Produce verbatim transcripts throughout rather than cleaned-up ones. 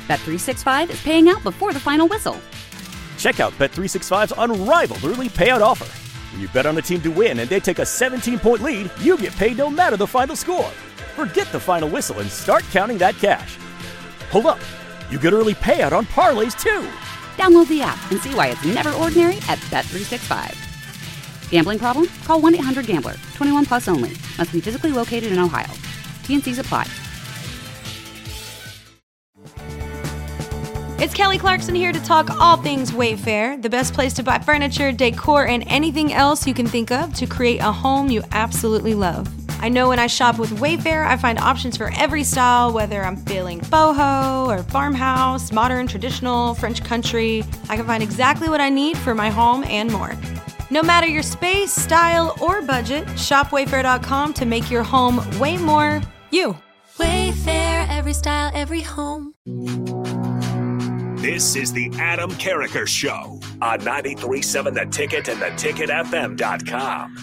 Bet three sixty-five is paying out before the final whistle. Check out Bet three sixty-five's unrivaled early payout offer. When you bet on a team to win and they take a seventeen-point lead, you get paid no matter the final score. Forget the final whistle and start counting that cash. Hold up. You get early payout on parlays, too. Download the app and see why it's never ordinary at Bet three sixty-five. Gambling problem? Call one eight hundred gambler. twenty-one plus only. Must be physically located in Ohio. T N Cs apply. It's Kelly Clarkson here to talk all things Wayfair, the best place to buy furniture, decor, and anything else you can think of to create a home you absolutely love. I know when I shop with Wayfair, I find options for every style, whether I'm feeling boho or farmhouse, modern, traditional, French country. I can find exactly what I need for my home and more. No matter your space, style, or budget, shop wayfair dot com to make your home way more you. Wayfair, every style, every home. This is the Adam Carricker Show on ninety-three point seven The Ticket and the ticket f m dot com.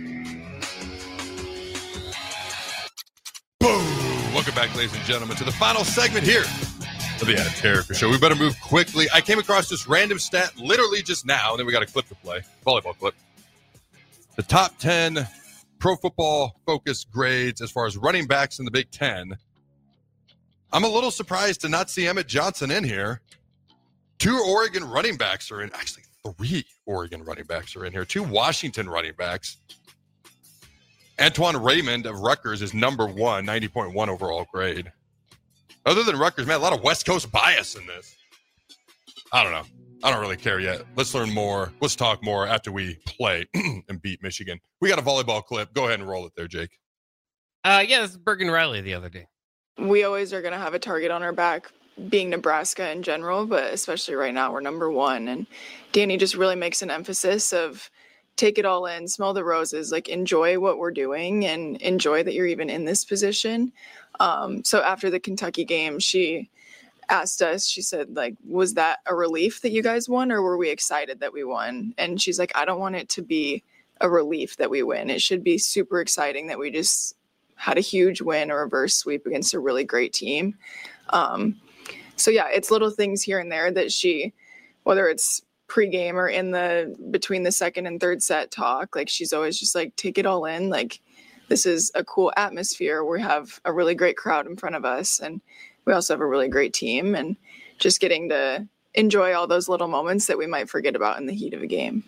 Boom! Welcome back, ladies and gentlemen, to the final segment here of the Adam Carricker Show. We better move quickly. I came across this random stat literally just now, and then we got a clip to play. Volleyball clip. The top ten pro football focused grades as far as running backs in the Big Ten. I'm a little surprised to not see Emmett Johnson in here. Two Oregon running backs are in. Actually, three Oregon running backs are in here. Two Washington running backs. Antoine Raymond of Rutgers is number one, ninety point one overall grade. Other than Rutgers, man, a lot of West Coast bias in this. I don't know. I don't really care yet. Let's learn more. Let's talk more after we play and beat Michigan. We got a volleyball clip. Go ahead and roll it there, Jake. Uh, yeah, this is Bergen Riley the other day. We always are going to have a target on our back, being Nebraska in general, but especially right now, we're number one. And Danny just really makes an emphasis of take it all in, smell the roses, like enjoy what we're doing and enjoy that you're even in this position. Um, so after the Kentucky game, she asked us, she said, like, was that a relief that you guys won or were we excited that we won? And she's like, I don't want it to be a relief that we win. It should be super exciting that we just had a huge win or reverse sweep against a really great team. Um, so yeah, it's little things here and there that she, whether it's pregame or in the between the second and third set talk, like she's always just like, take it all in. Like, this is a cool atmosphere. We have a really great crowd in front of us, and we also have a really great team, and just getting to enjoy all those little moments that we might forget about in the heat of a game.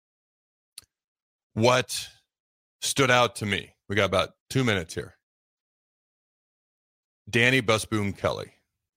What stood out to me, we got about two minutes here. Danny Busboom Kelly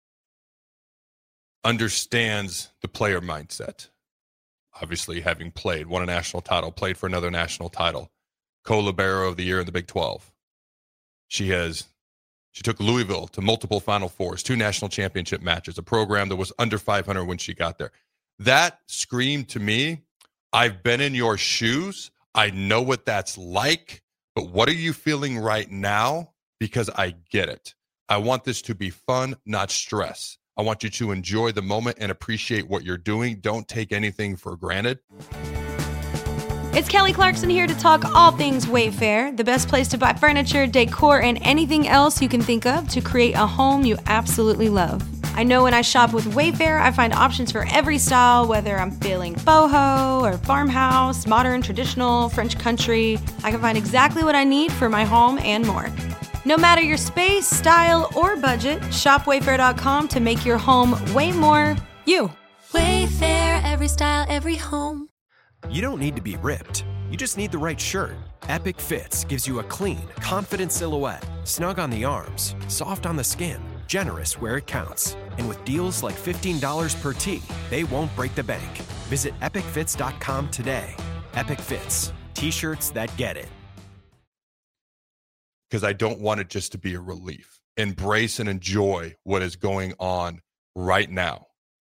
understands the player mindset. Obviously, having played, won a national title, played for another national title, co-libero of the year in the Big twelve. She has, she took Louisville to multiple Final Fours, two national championship matches, a program that was under five hundred when she got there. That screamed to me, I've been in your shoes. I know what that's like, but what are you feeling right now? Because I get it. I want this to be fun, not stress. I want you to enjoy the moment and appreciate what you're doing. Don't take anything for granted. It's Kelly Clarkson here to talk all things Wayfair, the best place to buy furniture, decor, and anything else you can think of to create a home you absolutely love. I know when I shop with Wayfair, I find options for every style, whether I'm feeling boho or farmhouse, modern, traditional, French country. I can find exactly what I need for my home and more. No matter your space, style, or budget, shop wayfair dot com to make your home way more you. Wayfair, every style, every home. You don't need to be ripped. You just need the right shirt. Epic Fits gives you a clean, confident silhouette, snug on the arms, soft on the skin, generous where it counts. And with deals like fifteen dollars per tee, they won't break the bank. Visit epic fits dot com today. Epic Fits, t-shirts that get it. Because I don't want it just to be a relief. Embrace and enjoy what is going on right now.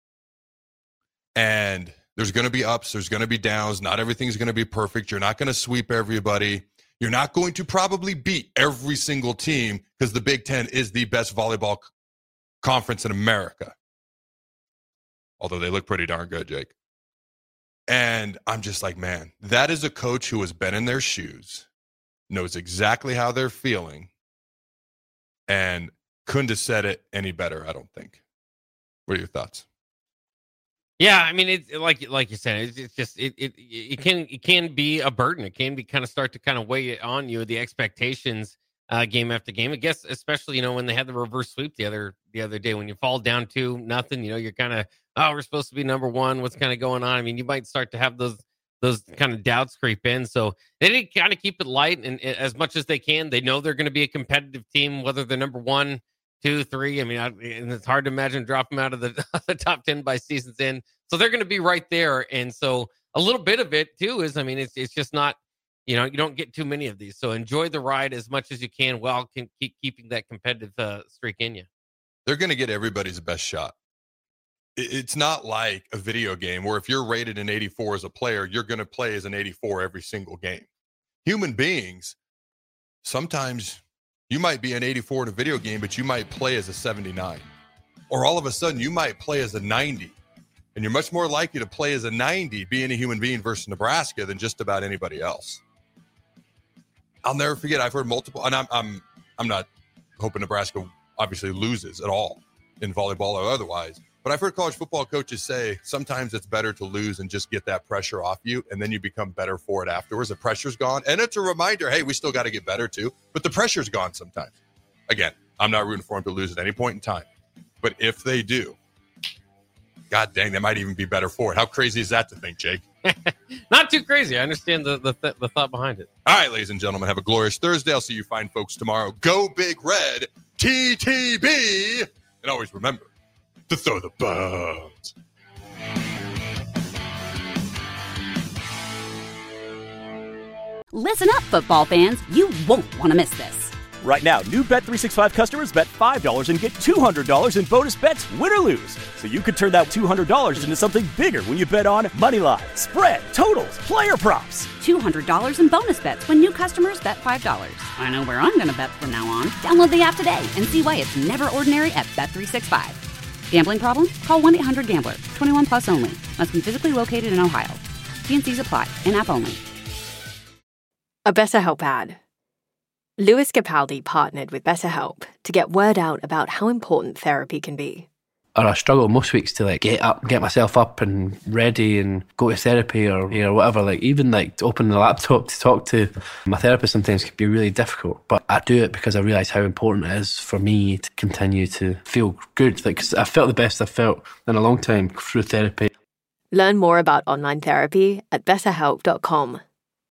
And there's going to be ups, there's going to be downs. Not everything's going to be perfect. You're not going to sweep everybody. You're not going to probably beat every single team because the Big Ten is the best volleyball c- conference in America. Although they look pretty darn good, Jake. And I'm just like, man, that is a coach who has been in their shoes, knows exactly how they're feeling, and couldn't have said it any better, I don't think. What are your thoughts? Yeah, I mean, it like like you said, it's, it's just it, it it can it can be a burden. It can be kind of start to kind of weigh it on you, the expectations uh, game after game. I guess especially you know when they had the reverse sweep the other the other day, when you fall down to nothing, you know you're kind of oh we're supposed to be number one. What's kind of going on? I mean, you might start to have those those kind of doubts creep in. So they need to kind of keep it light and, and as much as they can. They know they're going to be a competitive team, whether they're number one. Two, three. I mean, I, and it's hard to imagine drop them out of the, the top ten by season's end. So they're going to be right there. And so a little bit of it too is, I mean, it's it's just not, you know, you don't get too many of these. So enjoy the ride as much as you can while can keep keeping that competitive uh, streak in you. They're going to get everybody's best shot. It, it's not like a video game where if you're rated an eighty-four as a player, you're going to play as an eighty-four every single game. Human beings, sometimes you might be an eighty-four in a video game, but you might play as a seventy-nine. Or all of a sudden, you might play as a ninety. And you're much more likely to play as a ninety being a human being versus Nebraska than just about anybody else. I'll never forget, I've heard multiple, and I'm I'm I'm not hoping Nebraska obviously loses at all in volleyball or otherwise, but I've heard college football coaches say sometimes it's better to lose and just get that pressure off you, and then you become better for it afterwards. The pressure's gone, and it's a reminder, hey, we still got to get better too, but the pressure's gone sometimes. Again, I'm not rooting for them to lose at any point in time, but if they do, God dang, they might even be better for it. How crazy is that to think, Jake? Not too crazy. I understand the, the, th- the thought behind it. All right, ladies and gentlemen, have a glorious Thursday. I'll see you fine folks tomorrow. Go Big Red, T T B, and always remember to throw the bones. Listen up, football fans. You won't want to miss this. Right now, new Bet three sixty-five customers bet five dollars and get two hundred dollars in bonus bets, win or lose. So you could turn that two hundred dollars into something bigger when you bet on money line, spread, totals, player props. two hundred dollars in bonus bets when new customers bet five dollars. I know where I'm going to bet from now on. Download the app today and see why it's never ordinary at Bet three sixty-five. Gambling problem? Call one eight hundred gambler. twenty-one plus only. Must be physically located in Ohio. T and C's apply. In-app only. A BetterHelp ad. Louis Capaldi partnered with BetterHelp to get word out about how important therapy can be. Or I struggle most weeks to like get up, get myself up and ready and go to therapy or you know whatever. Like even like to open the laptop to talk to my therapist sometimes can be really difficult. But I do it because I realise how important it is for me to continue to feel good. Like 'cause I felt the best I've felt in a long time through therapy. Learn more about online therapy at better help dot com.